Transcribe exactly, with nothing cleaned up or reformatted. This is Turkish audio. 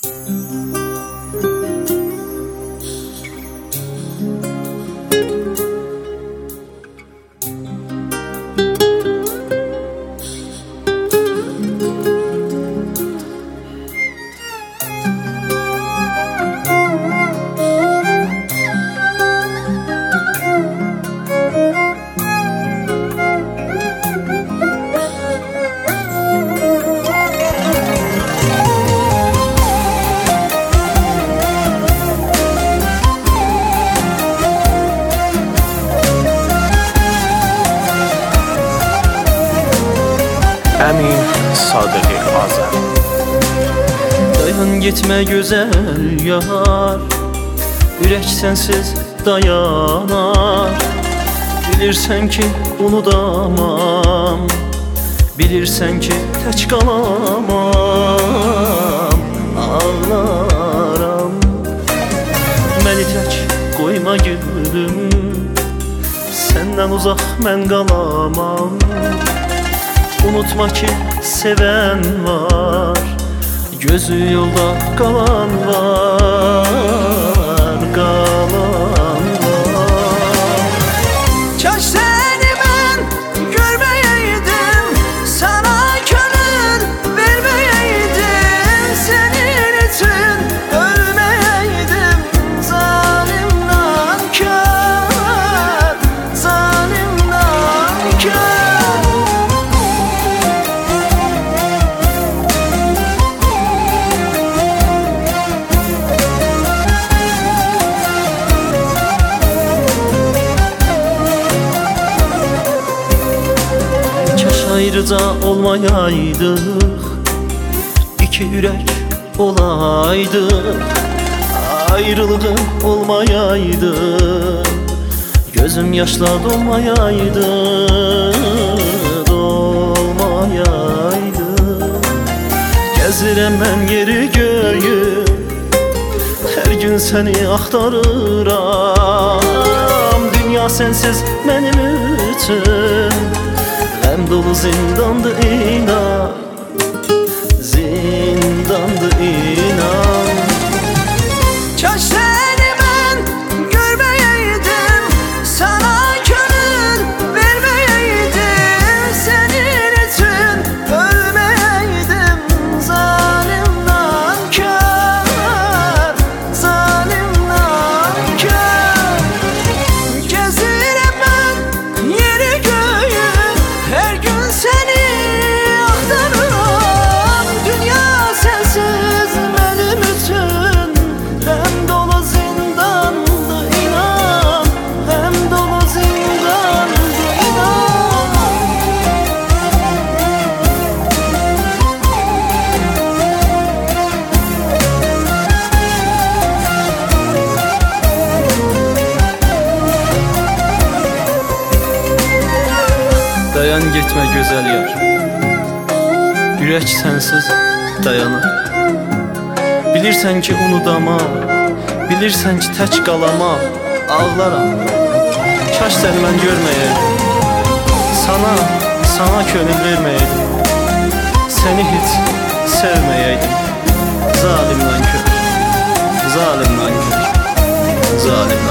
Əmin Sadıqı Azər. Dayan getmə gözəl yar, ürək sənsiz dayanar. Bilirsən ki unudamam, bilirsən ki tək qalamam. Ağlaram, məni tək qoyma gülüm, səndən uzaq mən qalamam. Unutma ki seven var, gözü yolda kalan var, kalan var. Kaş seni ben görmeyeydim, sana gönül vermeyeydim, senin için ölmeyeydim. Zalim nankör, zalim nankör. Ayrıca olmayaydık, iki yürek olaydık. Ayrılığın olmayaydı, gözüm yaşla dolmayaydı, dolmayaydı. Gezirəm mən yeri göyü, her gün seni axtarıram. Dünya sensiz benim üçün hem dolu zindandı inan, zindandı inan. Kaş seni ben görmeyeydim, sana gönül vermeyeydim, senin için ölmeyeydim. Zalim nankör, zalim nankör. Gezirəm ben yeri göyü, her gün seni axtarıram. Dünya sensiz benim üçün hem dolu zindandı inan, hem dolu zindandı inan. Dayan getmə gözəl yar, ürək sənsiz dayanır. Bilirsən ki unudamam, bilirsən ki tək qalamam. Ağlaram, kaş səni mən görməyəydim, sana, sana könül verməyəydim, səni heç sevməyəydim. Zalim nankör, zalim nankör, zalim nankör.